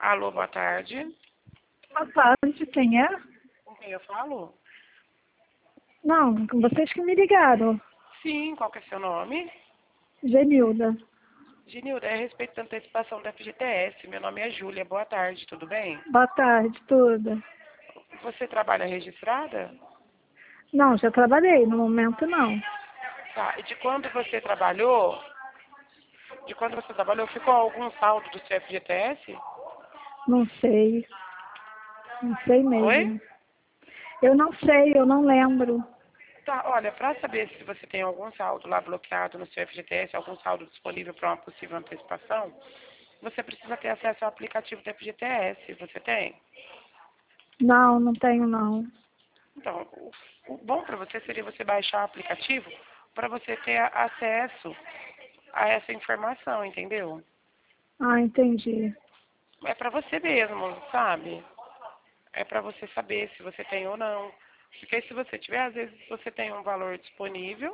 Alô, boa tarde. Boa tarde, quem é? Com quem eu falo? Não, com vocês que me ligaram. Sim, qual que é seu nome? Genilda. Genilda, é a respeito da antecipação da FGTS. Meu nome é Júlia, boa tarde, tudo bem? Boa tarde, tudo. Você trabalha registrada? Não, já trabalhei, no momento não. Tá, e de quando você trabalhou? De quando você trabalhou, ficou algum saldo do seu FGTS? Não sei. Não sei Oi? mesmo. Eu não sei, eu não lembro. Tá, olha, para saber se você tem algum saldo lá bloqueado no seu FGTS, algum saldo disponível para uma possível antecipação, você precisa ter acesso ao aplicativo do FGTS. Você tem? Não, não tenho não. Então, o bom para você seria você baixar o aplicativo para você ter acesso a essa informação, entendeu? Ah, entendi. É para você mesmo, sabe? É para você saber se você tem ou não. Porque se você tiver, às vezes você tem um valor disponível,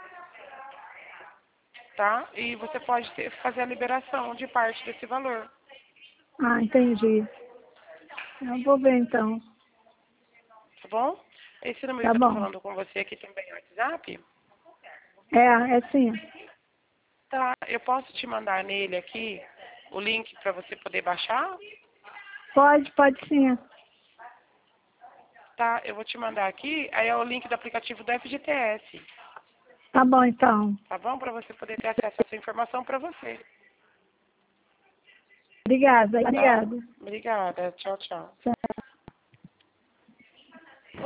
tá? E você pode fazer a liberação de parte desse valor. Ah, entendi. Eu vou ver então. Tá bom? Esse número Tá que eu tô bom. falando com você aqui também é o WhatsApp? É sim. Tá, eu posso te mandar nele aqui o link para você poder baixar? Pode sim. Tá, eu vou te mandar aqui, aí é o link do aplicativo do FGTS, Tá bom então. tá bom? Para você poder ter acesso a essa informação para você, Obrigada, tá? obrigada. Obrigada, tchau, tchau. Tchau.